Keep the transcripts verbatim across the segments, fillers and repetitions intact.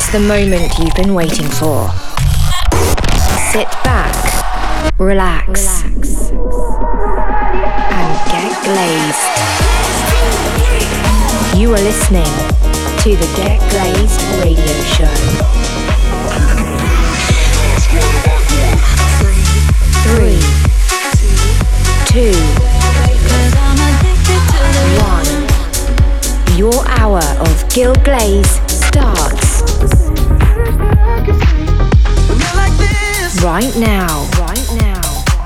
It's the moment you've been waiting for. Sit back, relax, relax. and get glazed. You are listening to the Get Glazed Radio Show. Three, two, one. Your hour of Gil Glaze starts right now. Right now.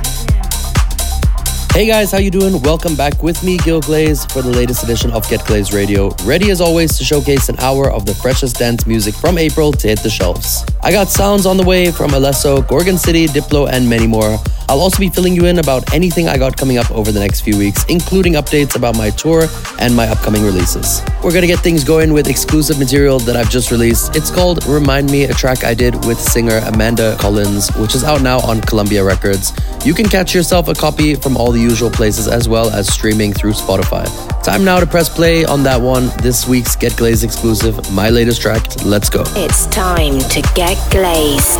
Hey guys, how you doing? Welcome back with me, Gil Glaze, for the latest edition of Get Glazed Radio. Ready as always to showcase an hour of the freshest dance music from April to hit the shelves. I got sounds on the way from Alesso, Gorgon City, Diplo, and many more. I'll also be filling you in about anything I got coming up over the next few weeks, including updates about my tour and my upcoming releases. We're gonna get things going with exclusive material that I've just released. It's called Remind Me, a track I did with singer Amanda Collins, which is out now on Columbia Records. You can catch yourself a copy from all the usual places as well as streaming through Spotify. Time now to press play on that one, this week's Get Glazed exclusive, my latest track. Let's go. It's time to get glazed.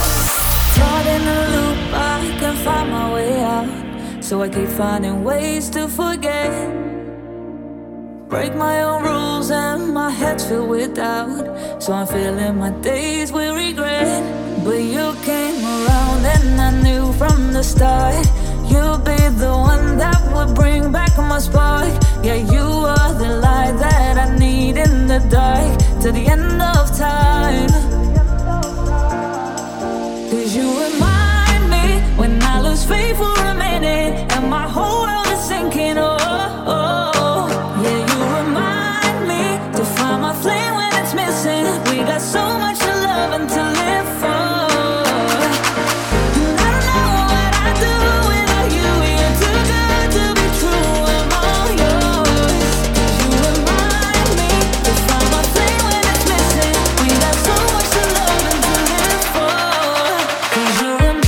Find my way out, so I keep finding ways to forget. Break my own rules and my head's filled with doubt, so I'm filling my days with regret. But you came around and I knew from the start you'd be the one that would bring back my spark. Yeah, you are the light that I need in the dark to the end of time. Cause you remind me when I lose faith for a minute and my whole world is sinking. Oh, oh, oh. Yeah, you remind me to find my flame when it's missing. We got so much to love and to live for. And I don't know what I'd do without you. You're too good to be true. I'm all yours. You remind me to find my flame when it's missing. We got so much to love and to live for. Cause you remind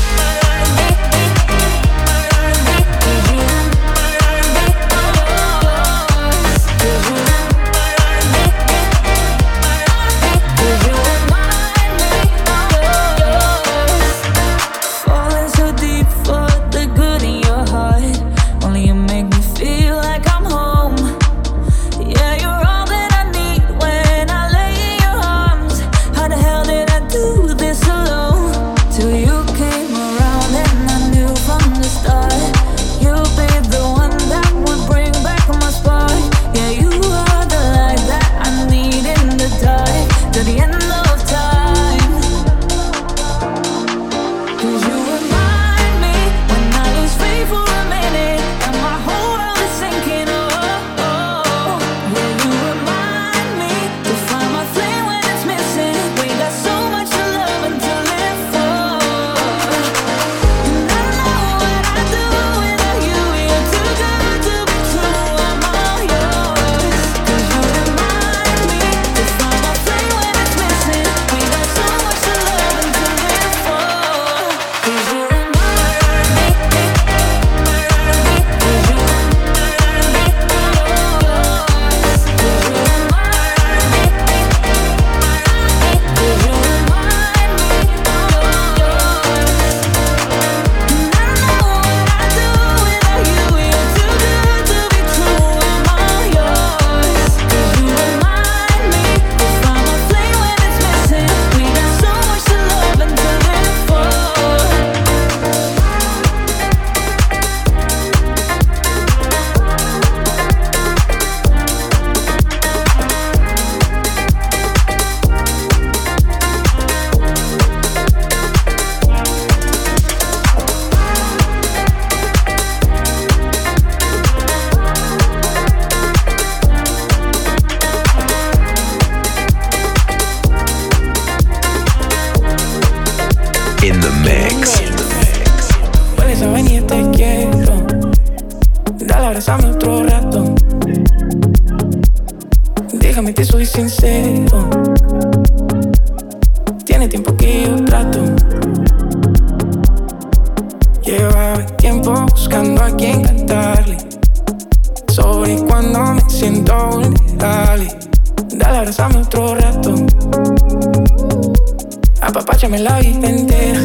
apapáchame la vida entera.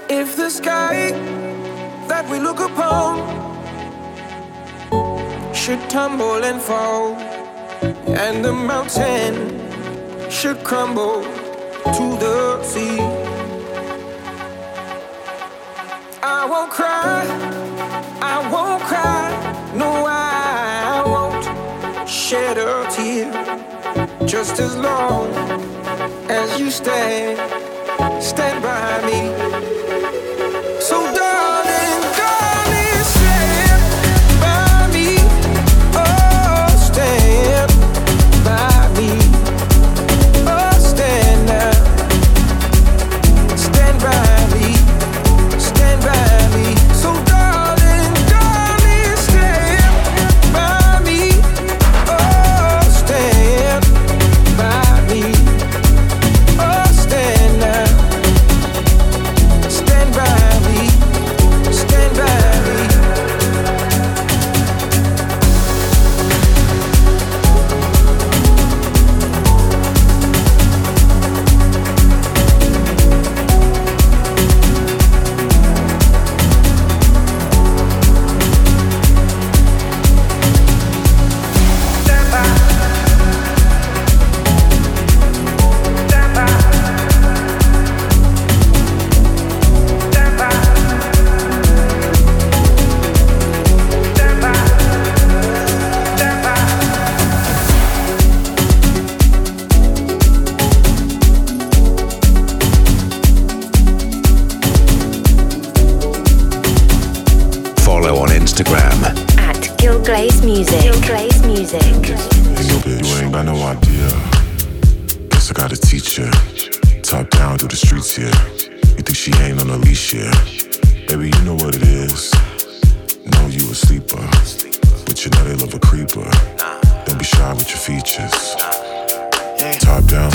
If the sky that we look upon should tumble and fall, and the mountain should crumble to the sea, I won't cry, I won't cry, no, I won't shed a tear, just as long as you stand, stand by me. So darling, darling, stand by me, oh, stand by me, oh, stand now, stand by me, stand by me. So darling, darling, stand by me, oh, stand by me, oh, stand now, stand by me, stand by me. Follow on Instagram. At Gil Glaze Music. Gil Glaze Music. Hey, yo, bitch, you ain't got no idea. Guess I gotta teach ya. Top down through the streets here. You think she ain't on a leash here? Baby, you know what it is. Know you a sleeper, but you know they love a creeper. Don't be shy with your features. Top down.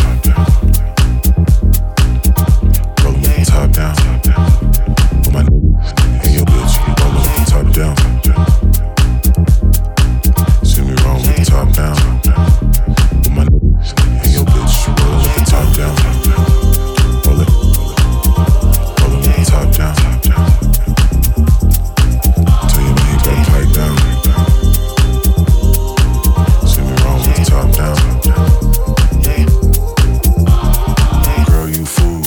Roll 'em with the top down. With my hey, yo, bitch, roll 'em with the top down. See me wrong with the top down. With my hey, yo, bitch, roll 'em with the top down. Roll it, roll 'em with the top down. Tell you man, he better pipe down. See me wrong with the top down. Girl, you fool.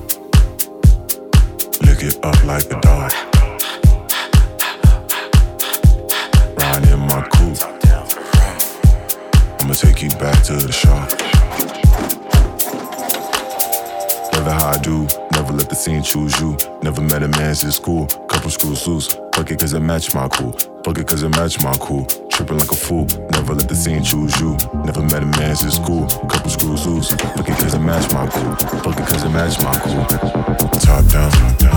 Lick it up like a dog. Ride in my coupe. I'ma take you back to the shop. Never how I do, never let the scene choose you. Never met a man since school, couple screws loose. Fuck it cause it match my cool, fuck it cause it match my cool. Tripping like a fool, never let the scene choose you. Never met a man since school, couple screws loose. Fuck it cause it match my cool, fuck it cause it match my cool. Top down, top down.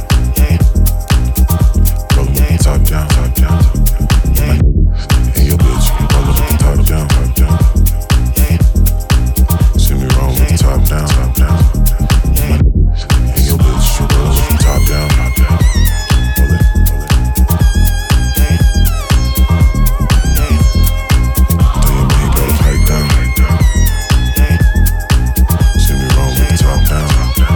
Roll with the top down, top down. Hey yo bitch, roll with the top down, top down. See me wrong with the top down, top down. Hey yo bitch, roll with the top down, top down. Roll it, roll it. Tell your man he better pipe down. See me wrong with the top down, top down.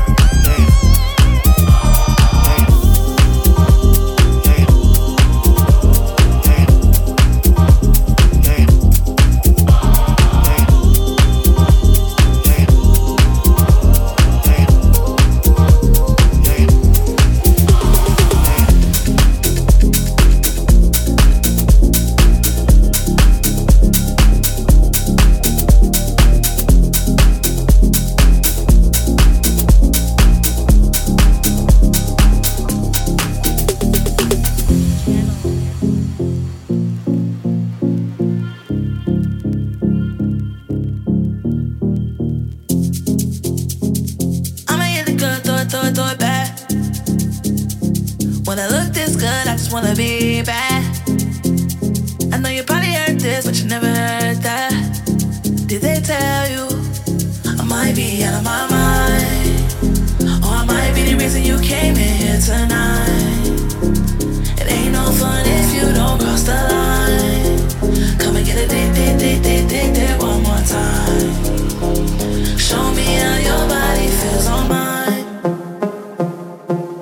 Wanna be bad. I know you probably heard this, but you never heard that. Did they tell you I might be out of my mind? Or I might be the reason you came in here tonight. It ain't no fun if you don't cross the line. Come and get a date, date, date, date, date, date one more time. Show me how your body feels on mine.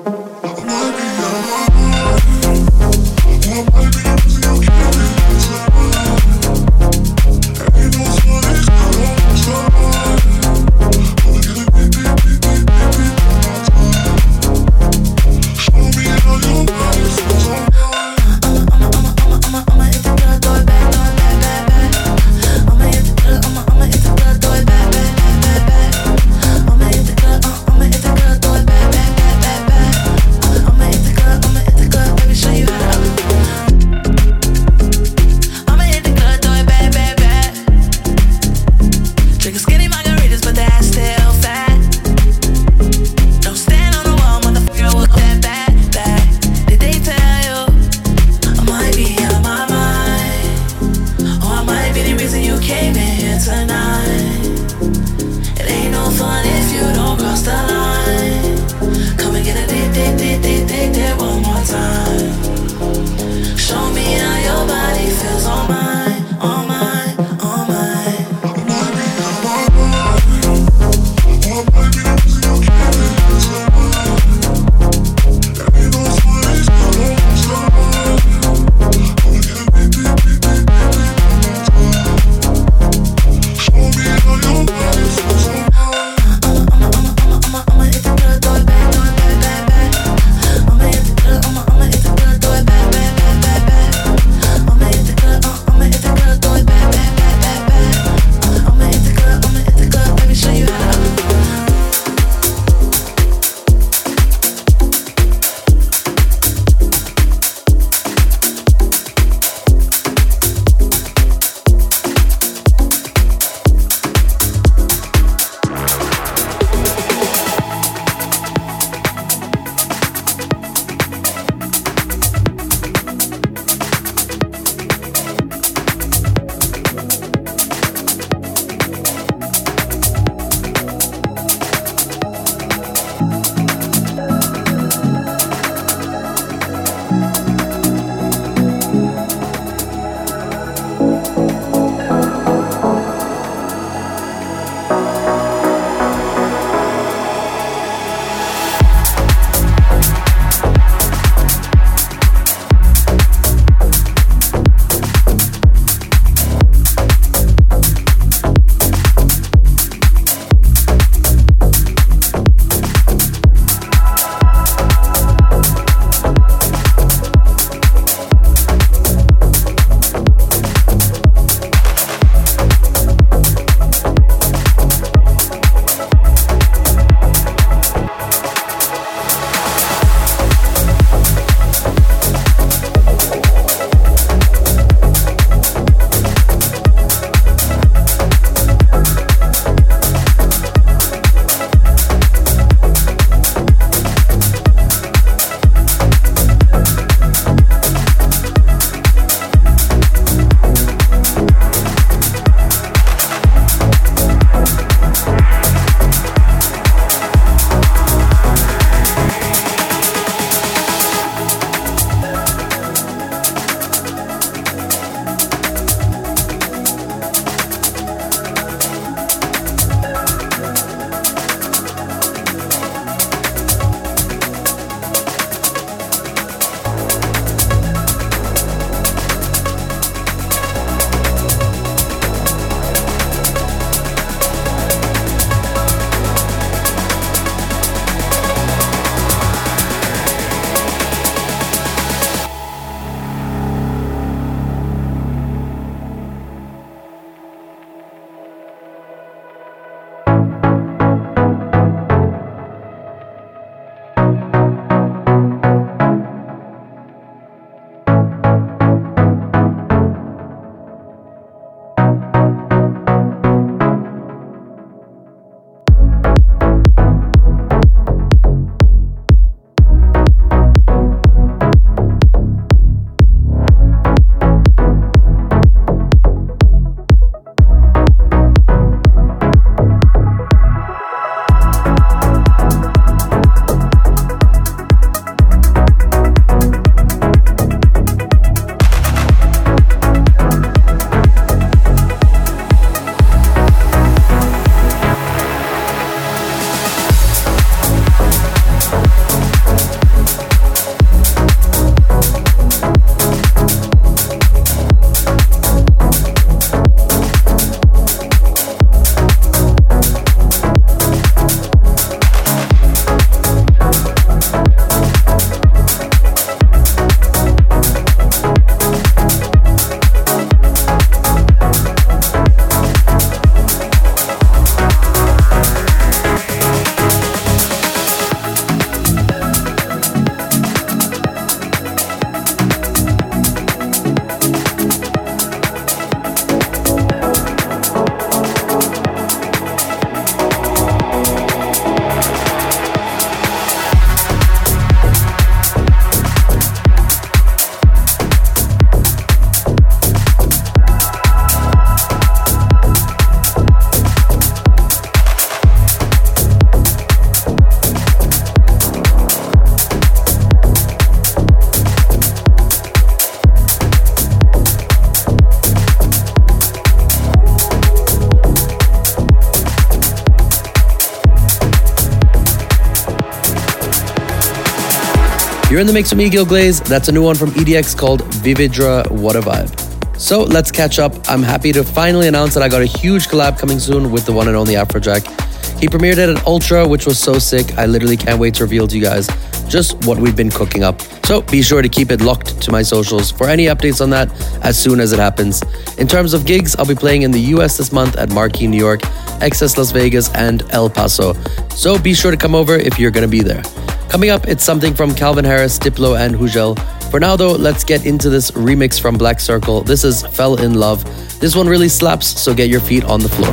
You're in the mix with me, Gil Glaze. That's a new one from E D X called Vividra, What a Vibe. So let's catch up. I'm happy to finally announce that I got a huge collab coming soon with the one and only Afrojack. He premiered it at Ultra, which was so sick. I literally can't wait to reveal to you guys just what we've been cooking up. So be sure to keep it locked to my socials for any updates on that as soon as it happens. In terms of gigs, I'll be playing in the U S this month at Marquee New York, Excess Las Vegas, and El Paso. So be sure to come over if you're going to be there. Coming up, it's something from Calvin Harris, Diplo, and Hugel. For now though, let's get into this remix from Black Circle. This is Fell in Love. This one really slaps, so get your feet on the floor.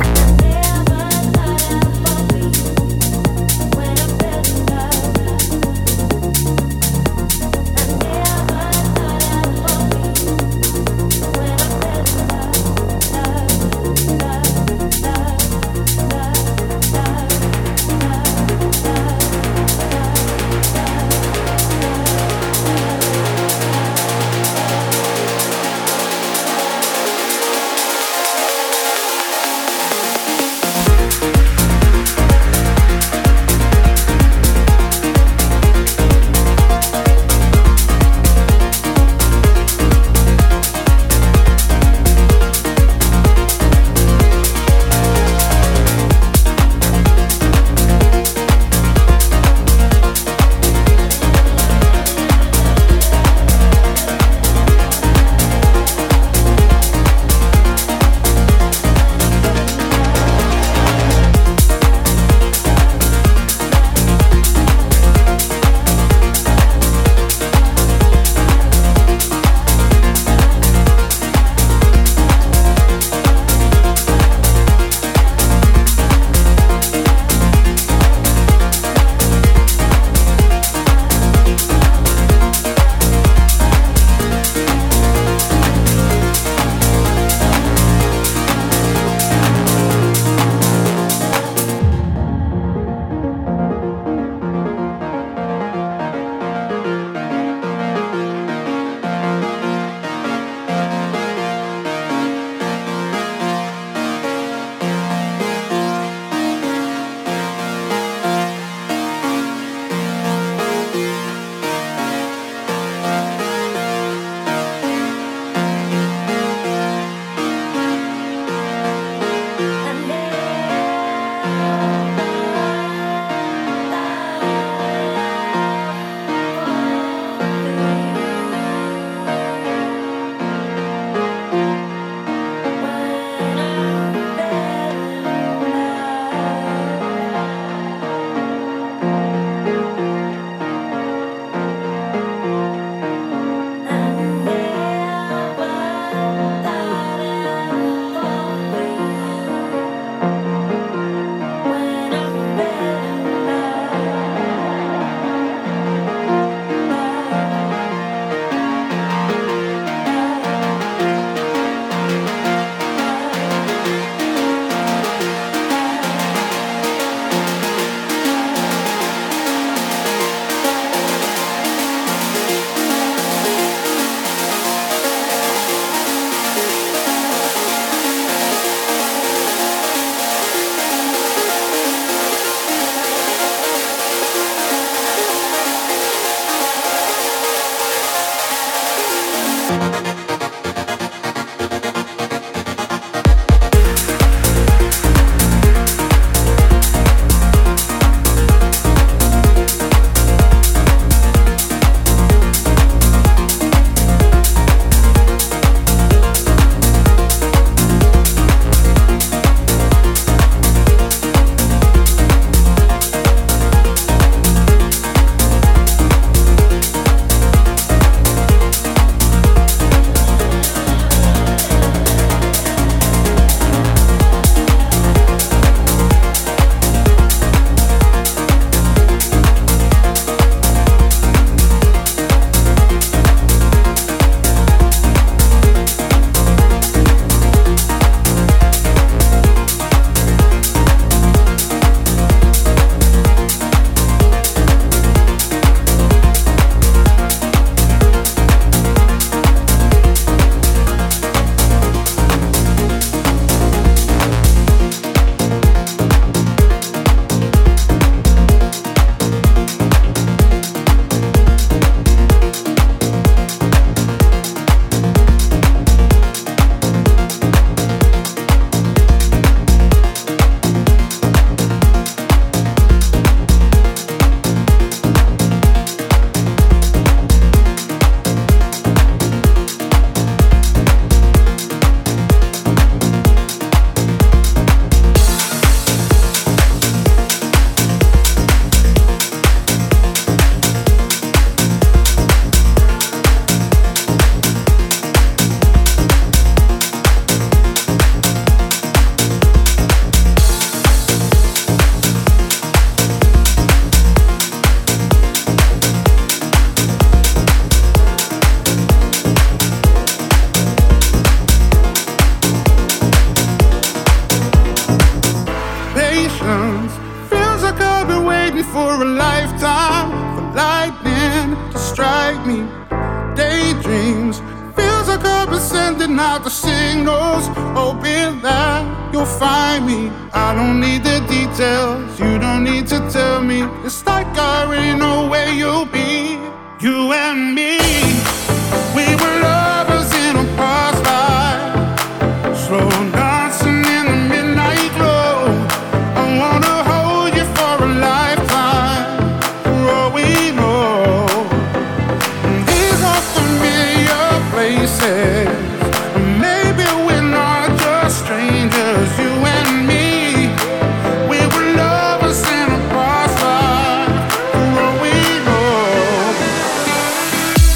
me. Daydreams, feels like I've been sending out the signals, hoping that you'll find me. I don't need the details, you don't need to tell me. It's like I already know where you'll be. You and me, we were lovers in a past life, slow dancing in the midnight glow. I wanna hold you for a lifetime, for all we know. These are familiar places, maybe we're not just strangers. You and me, we were lovers in a past life, for all we know.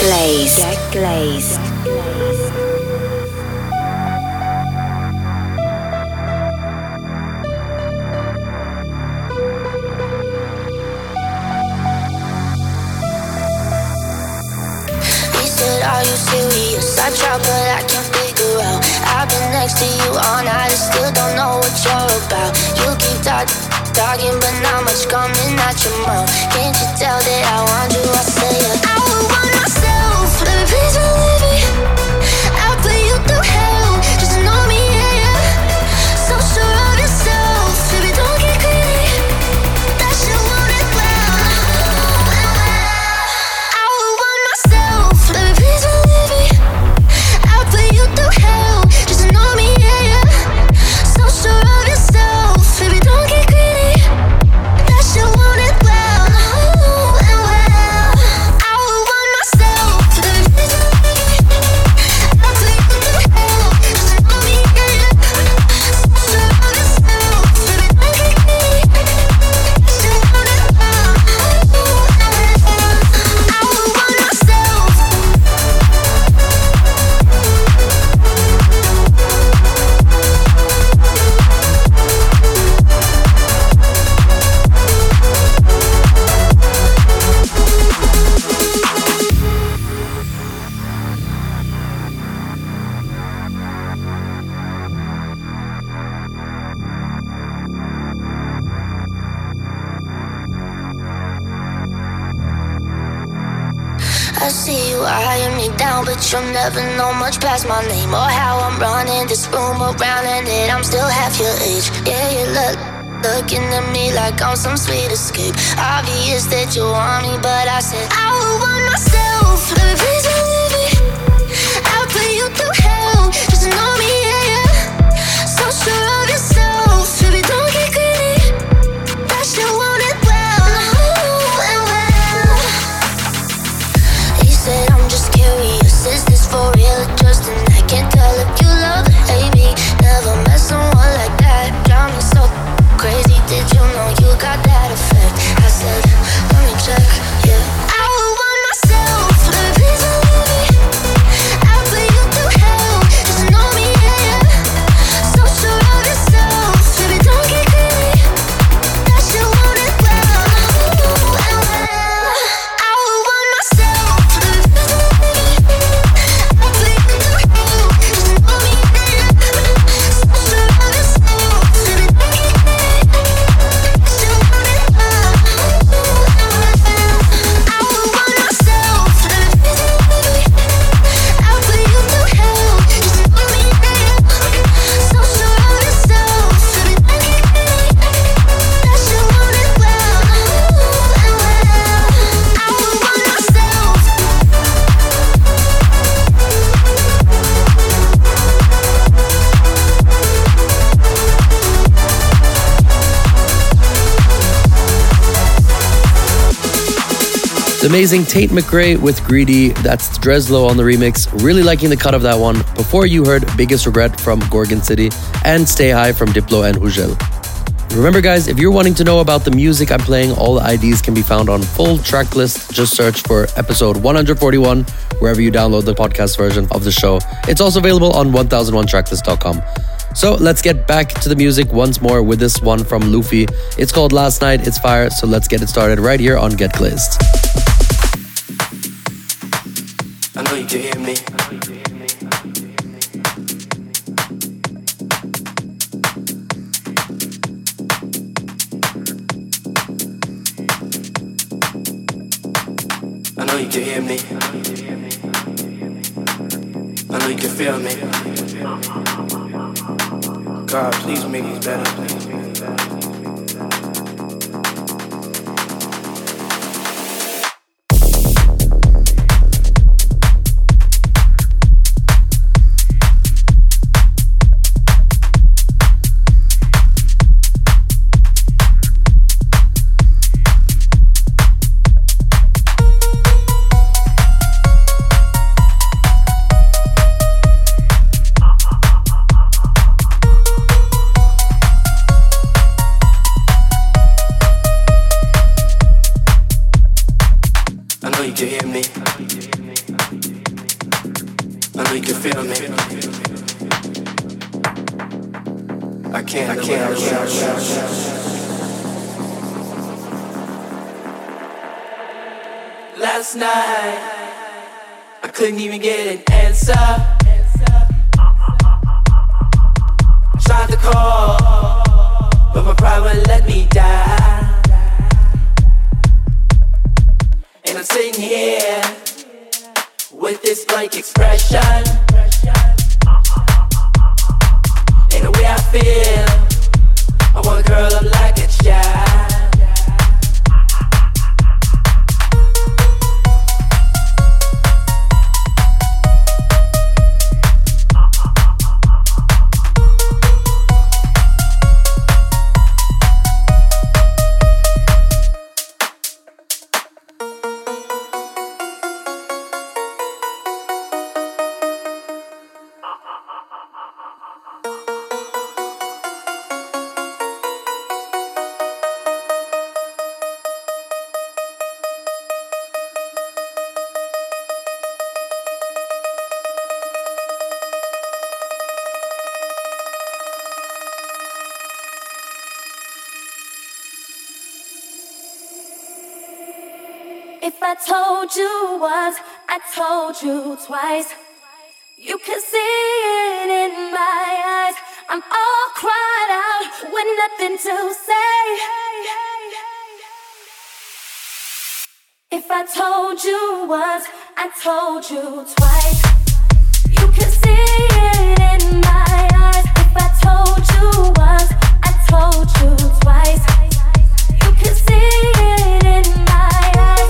glazed. Get glazed. Are you serious? I try but I can't figure out. I've been next to you all night and still don't know what you're about. You keep talk, talking but not much coming out your mouth. Can't you tell that I want you? I say it. I would want myself. Baby, please believe me. I'll put you through hell just to know me, yeah, yeah. So sure of yourself. Baby, don't get greedy. That shit won't end well. I would want myself. Baby, please believe me. I'll put you through hell just to know me, yeah, yeah. So sure of yourself. Baby, don't get greedy. That shit won't end well. And well, I would want myself. Baby, please believe me. I'll put you through hell just to know me, yeah, yeah. So sure of yourself. Baby, don't get greedy. That shit won't end well. I would want myself. I see you eyeing me down, but you'll never know much past my name or how I'm running this room around and that I'm still half your age. Yeah, you look looking at me like I'm some sweet escape. Obvious that you want me, but I said I would want myself. Baby, please believe me. I'll put you through hell just to know me, yeah, yeah. So sure of yourself, baby, don't get greedy. That shit won't end well. And well, he said I'm just curious, is this for real or just an act? Can't tell if you love or hate me. Never met someone like that. Drive me so crazy. Did you know you got that effect? I said, let me check, yeah. I would want myself. Baby, please believe me. I'll put you through hell just to know me, yeah, yeah. So sure of yourself, baby, don't get greedy. That shit won't end well. And well, I would want myself. Baby, please believe me. I'll put you through hell just to know me, yeah, yeah. So sure of yourself, baby, don't get greedy. That shit won't end well. I would want myself. Baby, please believe me. I'll put you through hell just to know me, yeah, yeah. So sure of yourself, baby, don't get greedy. That shit won't end well. And well, I would want myself. The amazing Tate McRae with Greedy. That's Dreslow on the remix. Really liking the cut of that one. Before you heard Biggest Regret from Gorgon City and Stay High from Diplo and Hugel. Remember guys, if you're wanting to know about the music I'm playing, all the I Ds can be found on full track list. Just search for episode one forty-one wherever you download the podcast version of the show. It's also available on one thousand one tracklist dot com. So let's get back to the music once more with this one from Luffy. It's called Last Night, it's fire, so let's get it started right here on Get Glazed. I know you can hear me. I know you can hear me. I know you can feel me. God, please make these better. Please make these better. Last night, I couldn't even get an answer. I tried to call, but my pride wouldn't let me die. And I'm sitting here with this blank expression. And the way I feel, I wanna curl up like a child. If I told you once, I told you twice. You can see it in my eyes. I'm all cried out with nothing to say. If I told you once, I told you twice. You can see it in my eyes. If I told you once, I told you twice. You can see it in my eyes.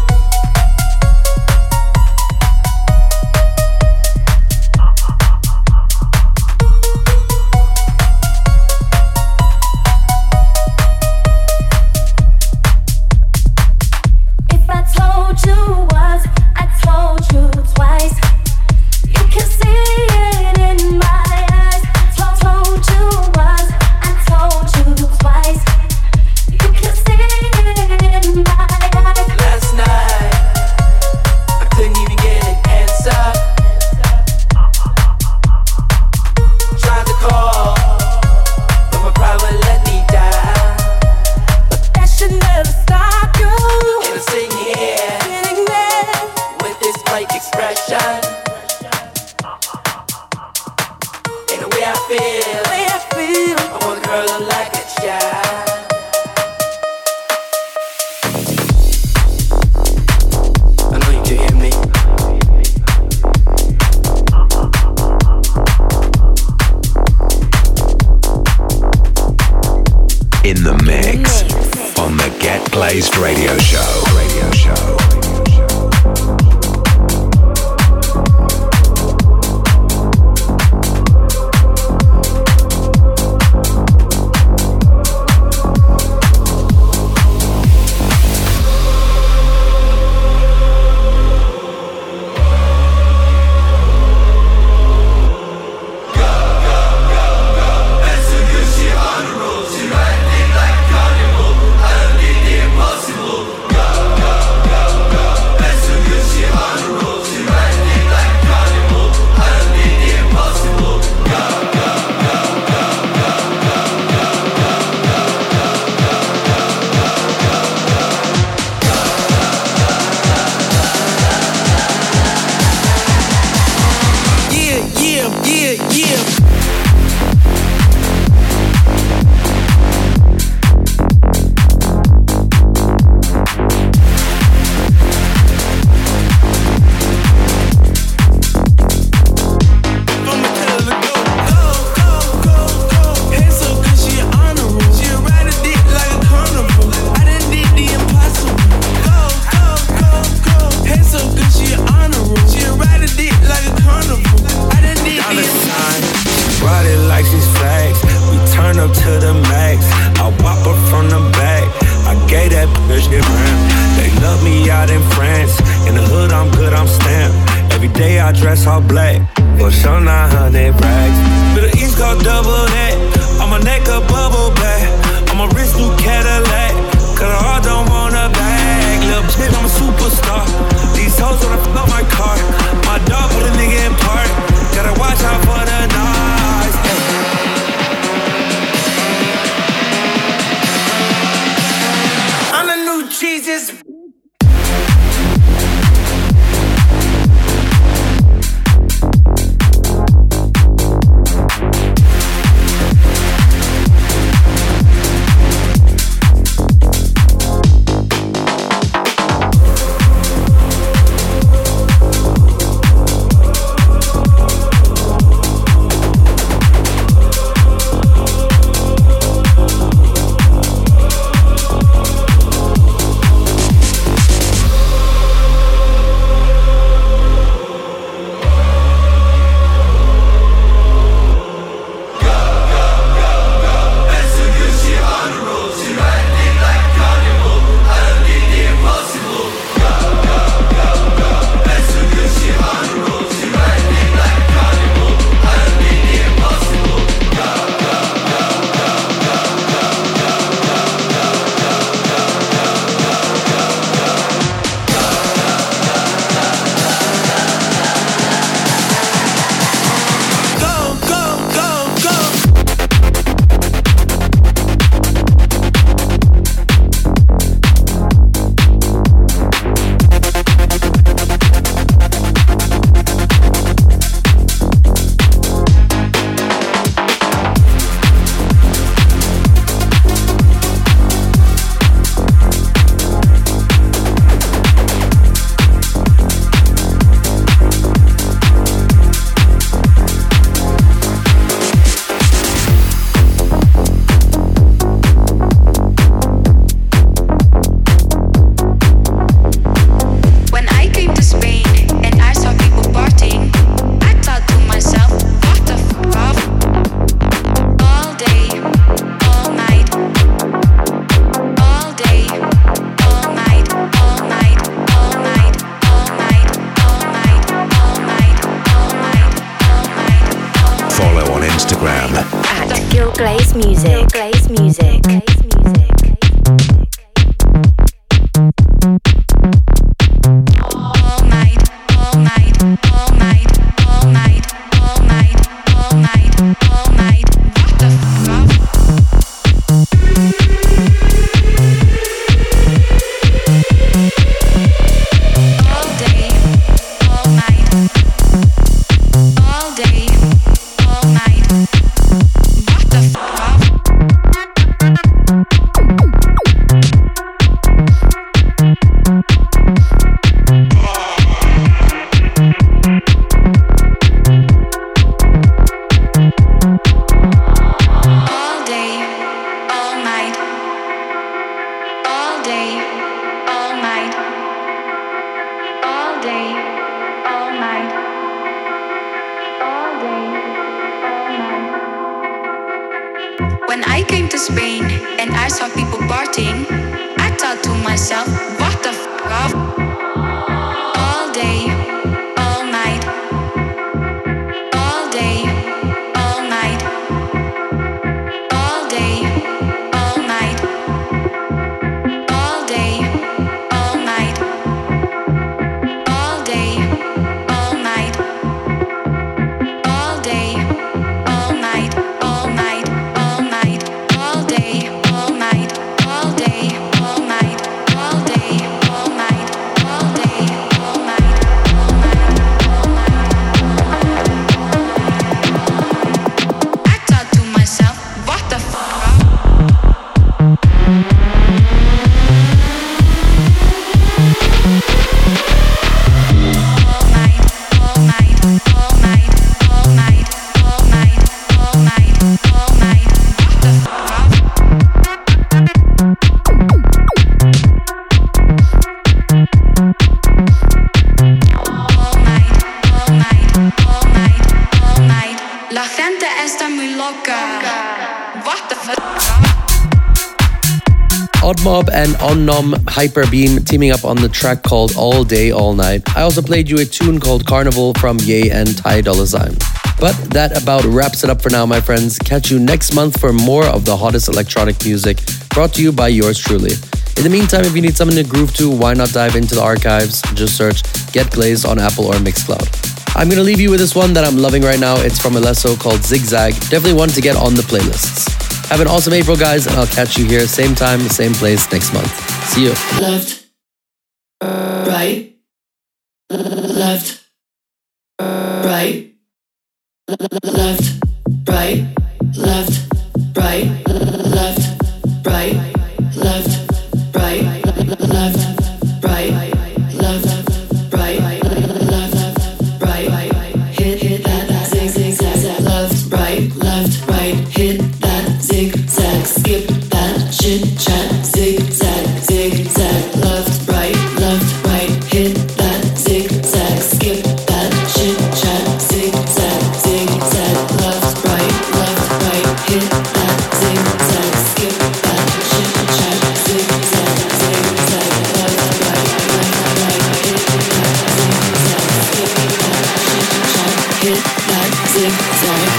Radio show. Radio show. Jesus. came to Spain and I saw people partying, I thought to myself, what the f*** up? All day, all night. All day, all night. All day, all night. All day, all night. All day, all night. All day, all night. All night, all night. All day, all night. All day, all night. All day, all night. All day, all night. All night, all night. I thought to myself, what the f***? La gente está muy loca. What the fuck? Oddmob and Onnom Hyperbeam teaming up on the track called All Day, All Night. I also played you a tune called Carnival from Ye and Ty Dolla Sign. But that about wraps it up for now, my friends. Catch you next month for more of the hottest electronic music brought to you by yours truly. In the meantime, if you need something to groove to, why not dive into the archives? Just search Get Glazed on Apple or Mixcloud. I'm going to leave you with this one that I'm loving right now. It's from Alesso called Zigzag. Definitely one to get on the playlists. Have an awesome April, guys, and I'll catch you here same time, same place next month. See you. Left, right, left, right, left, right, left, right, left, right, left, right, left, right, left, right, left, right, hit, hit that zigzag, left, right, left, right, hit that zigzag, skip that chit chat, zigzag, zigzag, left, right, left, right, hit that zigzag, skip that chit chat, zigzag, zigzag, left, right, left, right, hit that zigzag, skip that chit chat, zigzag, zigzag, left, right, left, right, hit that zigzag, skip that chit chat, hit that zigzag.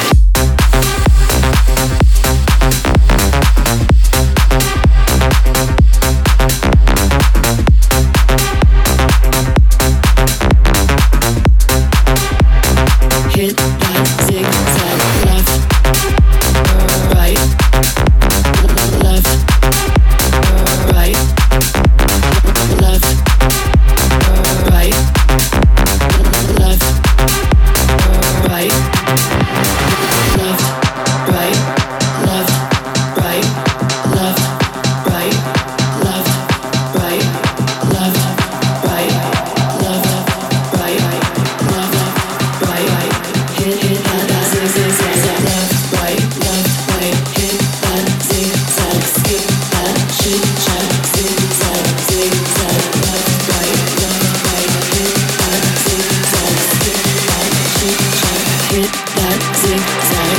Hit that zigzag, left, right, left, right, left, right, left, right, left, right, left, right, left, right, left, right, left, right, left, right, left, right, hit, hit that zigzag, left, right, left, right, hit that zigzag, skip that chit chat, zigzag, zigzag, left, right, left, right, hit that zigzag, skip that chit chat, hit that zigzag.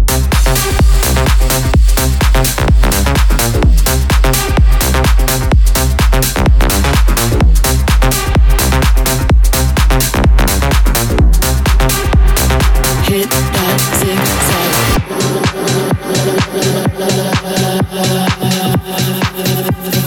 Hit that zigzag.